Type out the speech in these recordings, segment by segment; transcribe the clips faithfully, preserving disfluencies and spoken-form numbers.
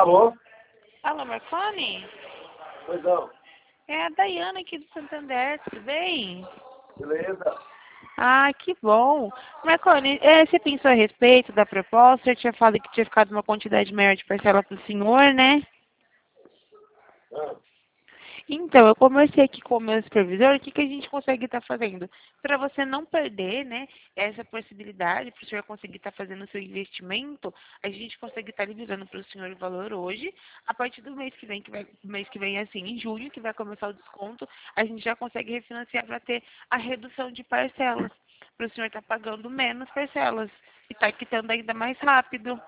Alô? Alô, Marconi? Pois não. É a Daiana aqui do Santander, tudo bem? Beleza? Ah, que bom. Marconi, é, você pensou a respeito da proposta? Eu tinha falado que tinha ficado uma quantidade maior de parcela para o senhor, né? Ah, Então, eu conversei aqui com o meu supervisor, o que, que a gente consegue estar fazendo? Para você não perder, né, essa possibilidade, para o senhor conseguir estar fazendo o seu investimento, a gente consegue estar liberando para o senhor o valor hoje. A partir do mês que vem, que vai, mês que vem, assim, em junho, que vai começar o desconto, a gente já consegue refinanciar para ter a redução de parcelas, para o senhor estar pagando menos parcelas e estar quitando ainda mais rápido.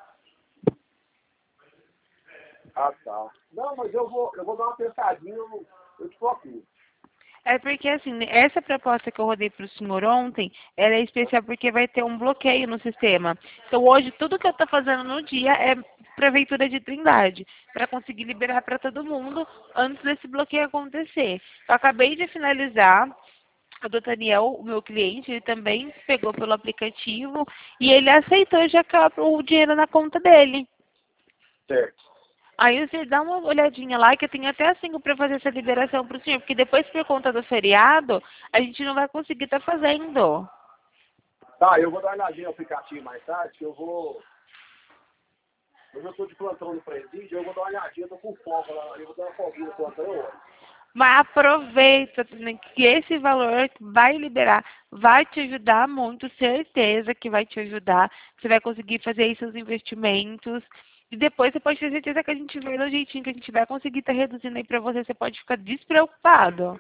ah, tá. Não, mas eu vou, eu vou dar uma pensadinha, eu, eu te procuro. É porque, assim, essa proposta que eu rodei para o senhor ontem, ela é especial porque vai ter um bloqueio no sistema. Então, hoje, tudo que eu estou fazendo no dia é prefeitura de Trindade, para conseguir liberar para todo mundo antes desse bloqueio acontecer. Eu acabei de finalizar. O doutor Daniel, o meu cliente, ele também pegou pelo aplicativo e ele aceitou já que o dinheiro na conta dele. Certo. Aí você dá uma olhadinha lá, que eu tenho até assim para fazer essa liberação para o senhor, porque depois, por conta do feriado, a gente não vai conseguir estar fazendo. Tá, eu vou dar uma olhadinha no aplicativo mais tarde, que eu vou... Hoje eu estou de plantão no presídio, eu vou dar uma olhadinha, eu tô com folga lá, eu vou dar uma folguinha no plantão, eu olho. Mas aproveita, né, que esse valor vai liberar, vai te ajudar muito, certeza que vai te ajudar. Você vai conseguir fazer aí seus investimentos. E depois você pode ter certeza que a gente vê do jeitinho que a gente vai conseguir estar reduzindo aí para você. Você pode ficar despreocupado.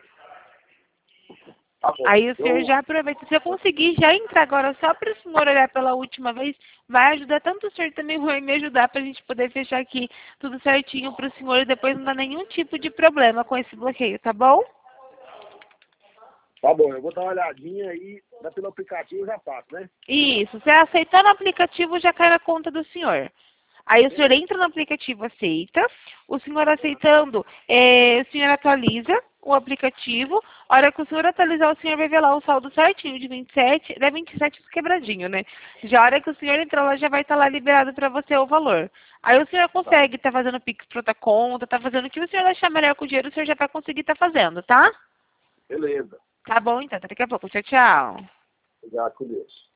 Tá bom. Aí o senhor Eu... já aproveita. Se eu conseguir já entrar agora só para o senhor olhar pela última vez, vai ajudar tanto o senhor também vai me ajudar para a gente poder fechar aqui tudo certinho para o senhor e depois não dar nenhum tipo de problema com esse bloqueio, tá bom? Tá bom, eu vou dar uma olhadinha aí, dá pelo aplicativo eu já faço, né? Isso. Você aceitando o aplicativo já cai na conta do senhor. Aí o senhor Beleza. entra no aplicativo, aceita. O senhor aceitando, é, o senhor atualiza o aplicativo. A hora que o senhor atualizar, o senhor vai ver lá o saldo certinho de vinte e sete. É vinte e sete quebradinho, né? Já a hora que o senhor entrar lá, já vai estar lá liberado para você o valor. Aí o senhor Tá, consegue estar fazendo Pix para outra conta, tá fazendo o que o senhor achar melhor com o dinheiro, o senhor já vai conseguir estar fazendo, tá? beleza. Tá bom, então. Até daqui a pouco. Tchau, tchau. Obrigado com Deus.